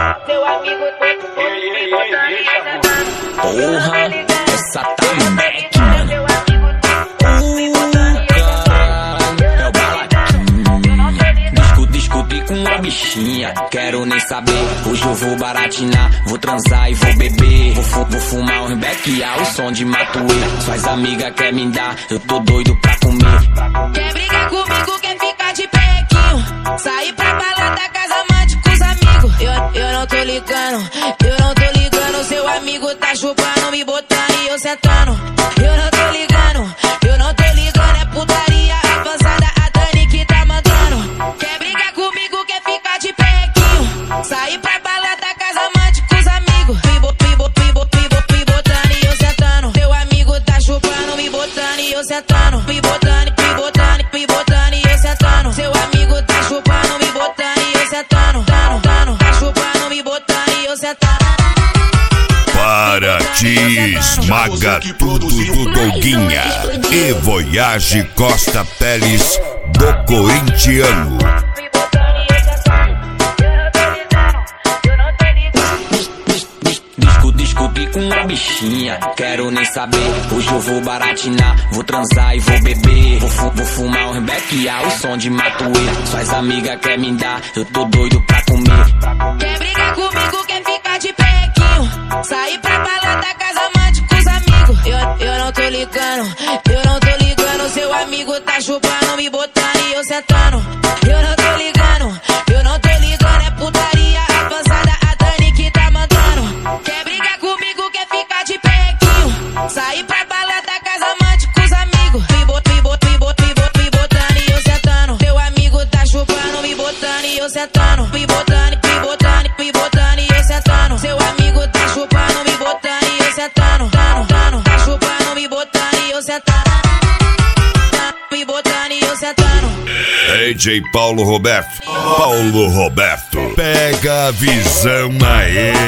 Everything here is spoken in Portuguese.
Seu amigo todo me botando e sentando. Porra, essa tá Mac, mano. É o Balaquinho. Discuti com uma bichinha, quero nem saber. Hoje eu vou baratinar, vou transar e vou beber. Vou fumar um beck ao som de Matuê. Suas amigas quer me dar, eu tô doido pra comer. Quer brigar comigo, quer ficar de pequinho. Sair pra balada, casa amante com os amigos. Eu não tô ligando, eu não tô ligando. Seu amigo tá chupando, me botando e eu sentando. Eu não tô ligando, eu não tô ligando. É putaria avançada, a Dani que tá mandando. Quer brigar comigo, quer ficar de pequinho. Sair pra balada, casa amante com os amigos. Me botando e eu sentando. Seu amigo tá chupando, me botando e eu sentando. Me botando e eu sentando. Seu amigo tá chupando, me botando e eu sentando. Tá chupando, me botando e eu sentando. Paraty esmaga tudo do Doguinha e Voyage Costa Teles do corintiano. Discuti com uma bichinha, quero nem saber. Hoje eu vou baratinar, vou transar e vou beber. Vou fumar um beck ao som de Matuê. Suas amigas quer me dar, eu tô doido pra comer. Quer brigar comigo, quer ficar de pequinho. Sair pra balada, casa amante com os amigos. Eu não tô ligando, eu não tô ligando. Seu amigo tá chupando, me botando e eu sentando. Eu não tô ligando, eu não tô ligando. É putaria avançada, a Dani que tá mandando. Quer brigar comigo, quer ficar de pequinho. Sair pra balada, casa amante com os amigos. Me botando e eu sentando. Seu amigo tá chupando, me botando e eu sentando. Me botando e eu sentando. Seu amigo tá chupando, me botando e eu sentando. Tá chupando, me botando e eu sentando. Me botando e eu sentando. DJ Paulo Roberto. Pega a visão aí.